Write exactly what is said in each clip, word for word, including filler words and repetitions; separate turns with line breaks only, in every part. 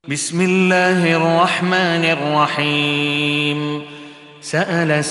بسم الله الرحمن الرحيم سأل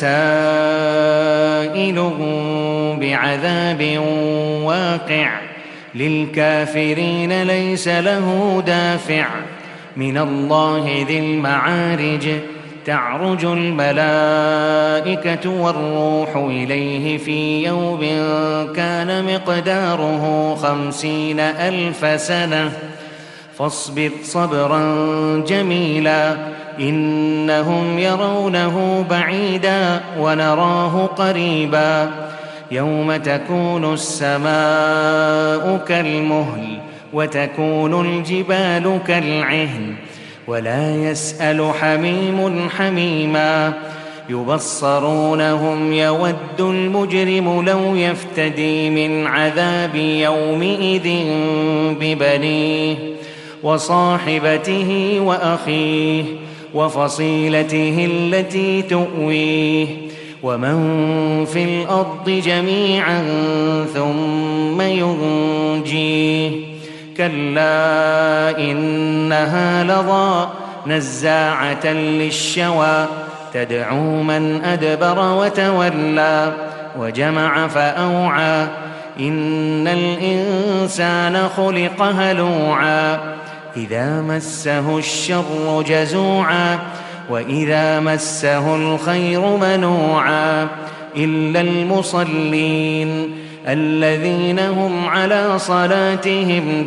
سائل بعذاب واقع للكافرين ليس له دافع من الله ذي المعارج تعرج الملائكة والروح إليه في يوم كان مقداره خمسين ألف سنة فاصبر صبرا جميلا إنهم يرونه بعيدا ونراه قريبا يوم تكون السماء كالمهل وتكون الجبال كالعهن ولا يسأل حميم حميما يبصرونهم يود المجرم لو يفتدي من عذاب يومئذ ببنيه وصاحبته وأخيه وفصيلته التي تؤويه ومن في الأرض جميعا ثم ينجيه كلا إنها لظى نزاعة للشوى تدعو من أدبر وتولى وجمع فأوعى إن الإنسان خلق هلوعا إذا مسه الشر جزوعا وإذا مسه الخير منوعا إلا المصلين الذين هم على صلاتهم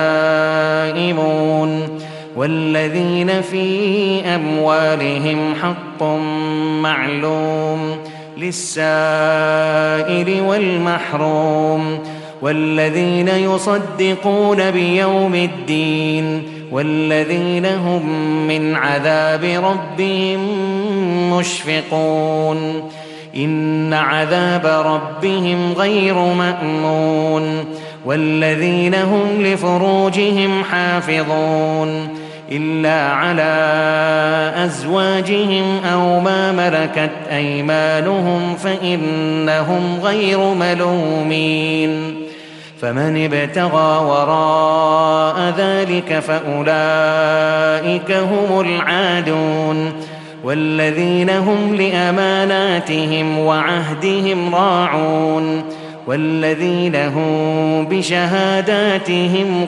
دائمون والذين في أموالهم حق معلوم للسائل والمحروم والذين يصدقون بيوم الدين والذين هم من عذاب ربهم مشفقون إن عذاب ربهم غير مأمون والذين هم لفروجهم حافظون إلا على أزواجهم أو ما ملكت أيمانهم فإنهم غير ملومين فمن ابتغى وراء ذلك فأولئك هم العادون والذين هم لأماناتهم وعهدهم راعون والذين هم بشهاداتهم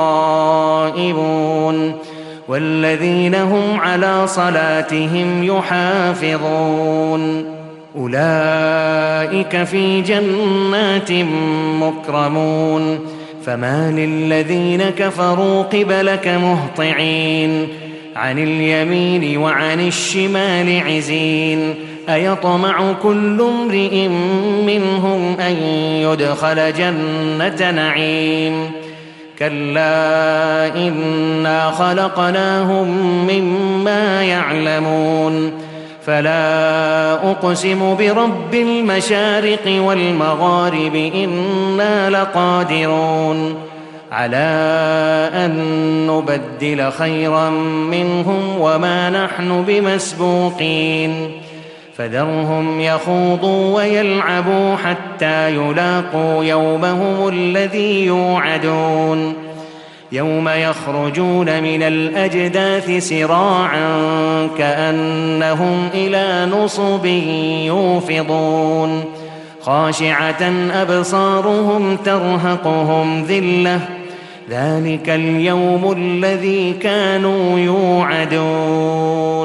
قائمون والذين هم على صلاتهم يحافظون أولئك في جنات مكرمون فما للذين كفروا قبلك مهطعين عن اليمين وعن الشمال عزين أيطمع كل امرئ منهم أن يدخل جنة نعيم كلا إنا خلقناهم مما يعلمون فلا أقسم برب المشارق والمغارب إنا لقادرون على أن نبدل خيرا منهم وما نحن بمسبوقين فذرهم يخوضوا ويلعبوا حتى يلاقوا يومهم الذي يوعدون يوم يخرجون من الأجداث سراعا كأنهم إلى نصب يوفضون خاشعة أبصارهم ترهقهم ذلة ذلك اليوم الذي كانوا يوعدون.